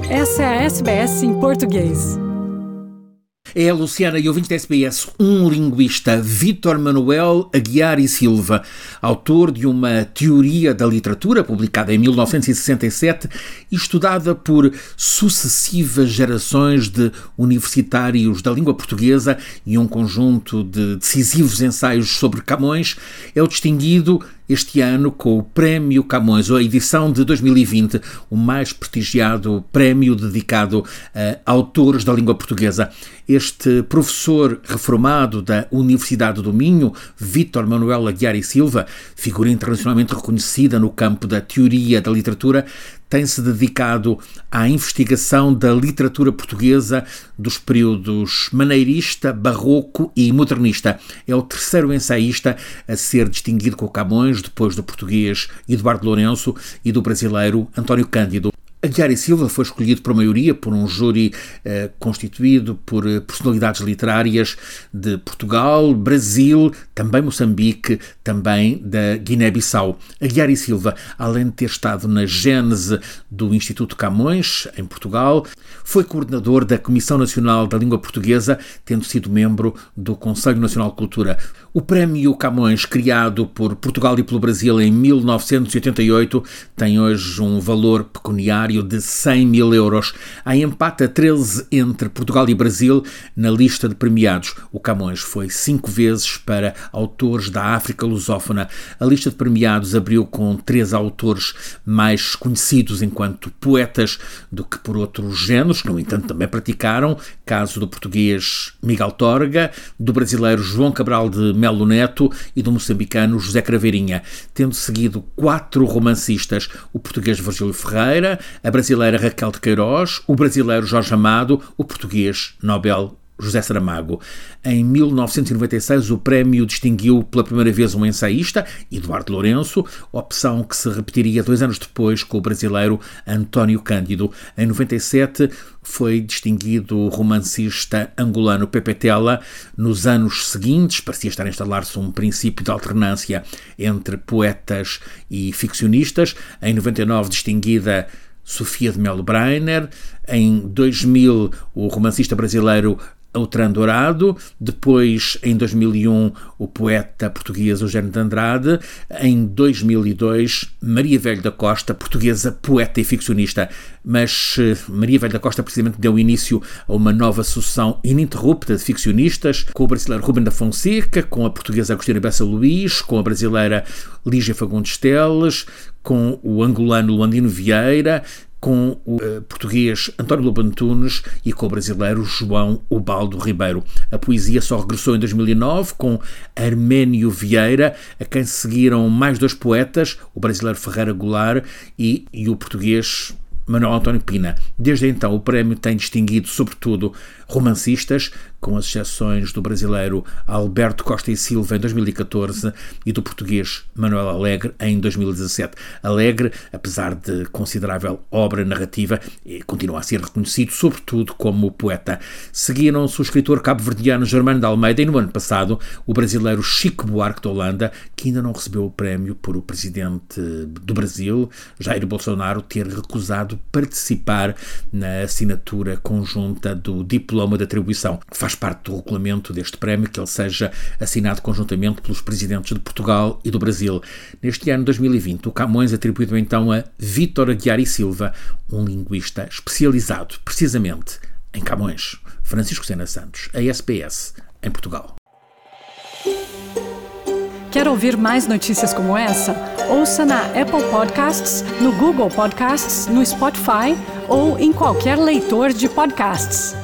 Essa é a SBS em português. É a Luciana e ouvinte da SBS, um linguista, Vítor Manuel Aguiar e Silva, autor de uma teoria da literatura publicada em 1967 e estudada por sucessivas gerações de universitários da língua portuguesa e um conjunto de decisivos ensaios sobre Camões, é o distinguido este ano com o Prémio Camões, ou a edição de 2020, o mais prestigiado prémio dedicado a autores da língua portuguesa. Este professor reformado da Universidade do Minho, Vítor Manuel Aguiar e Silva, figura internacionalmente reconhecida no campo da teoria da literatura, tem-se dedicado à investigação da literatura portuguesa dos períodos maneirista, barroco e modernista. É o terceiro ensaísta a ser distinguido com Camões, depois do português Eduardo Lourenço e do brasileiro António Cândido. Aguiar e Silva foi escolhido por maioria por um júri constituído por personalidades literárias de Portugal, Brasil, também Moçambique, também da Guiné-Bissau. Aguiar e Silva, além de ter estado na gênese do Instituto Camões, em Portugal, foi coordenador da Comissão Nacional da Língua Portuguesa, tendo sido membro do Conselho Nacional de Cultura. O Prémio Camões, criado por Portugal e pelo Brasil em 1988, tem hoje um valor pecuniário de 100 mil euros. Há empate a 13 entre Portugal e Brasil na lista de premiados. O Camões foi 5 vezes para autores da África lusófona. A lista de premiados abriu com 3 autores mais conhecidos enquanto poetas do que por outros géneros, que no entanto também praticaram, caso do português Miguel Torga, do brasileiro João Cabral de Melo Neto e do moçambicano José Craveirinha, tendo seguido 4 romancistas, o português Virgílio Ferreira, a brasileira Raquel de Queiroz, o brasileiro Jorge Amado, o português Nobel José Saramago. Em 1996, o prémio distinguiu pela primeira vez um ensaísta, Eduardo Lourenço, opção que se repetiria 2 anos depois com o brasileiro António Cândido. Em 97, foi distinguido o romancista angolano Pepe Tela. Nos anos seguintes, parecia estar a instalar-se um princípio de alternância entre poetas e ficcionistas. Em 99, distinguida Sofia de Melo Breiner. Em 2000, o romancista brasileiro Outran Dourado, depois em 2001 o poeta português Eugênio de Andrade, em 2002 Maria Velho da Costa, portuguesa poeta e ficcionista, mas Maria Velho da Costa precisamente deu início a uma nova sucessão ininterrupta de ficcionistas, com o brasileiro Rubem da Fonseca, com a portuguesa Agostina Bessa Luís, com a brasileira Lígia Fagundes Teles, com o angolano Luandino Vieira, com o português António Lobo Antunes e com o brasileiro João Ubaldo Ribeiro. A poesia só regressou em 2009 com Arménio Vieira, a quem seguiram mais 2 poetas, o brasileiro Ferreira Goulart e o português Manuel António Pina. Desde então, o prémio tem distinguido, sobretudo, romancistas, com as exceções do brasileiro Alberto Costa e Silva em 2014 e do português Manuel Alegre em 2017. Alegre, apesar de considerável obra narrativa, continua a ser reconhecido, sobretudo, como poeta. Seguiram-se o escritor cabo-verdiano Germano de Almeida e, no ano passado, o brasileiro Chico Buarque de Holanda, que ainda não recebeu o prémio por o presidente do Brasil, Jair Bolsonaro, ter recusado participar na assinatura conjunta do diploma de atribuição. Faz parte do regulamento deste prémio que ele seja assinado conjuntamente pelos presidentes de Portugal e do Brasil. Neste ano 2020, o Camões atribuído então a Vítor Aguiar e Silva, um linguista especializado precisamente em Camões. Francisco Sena Santos, a SBS, em Portugal. Quer ouvir mais notícias como essa? Ouça na Apple Podcasts, no Google Podcasts, no Spotify ou em qualquer leitor de podcasts.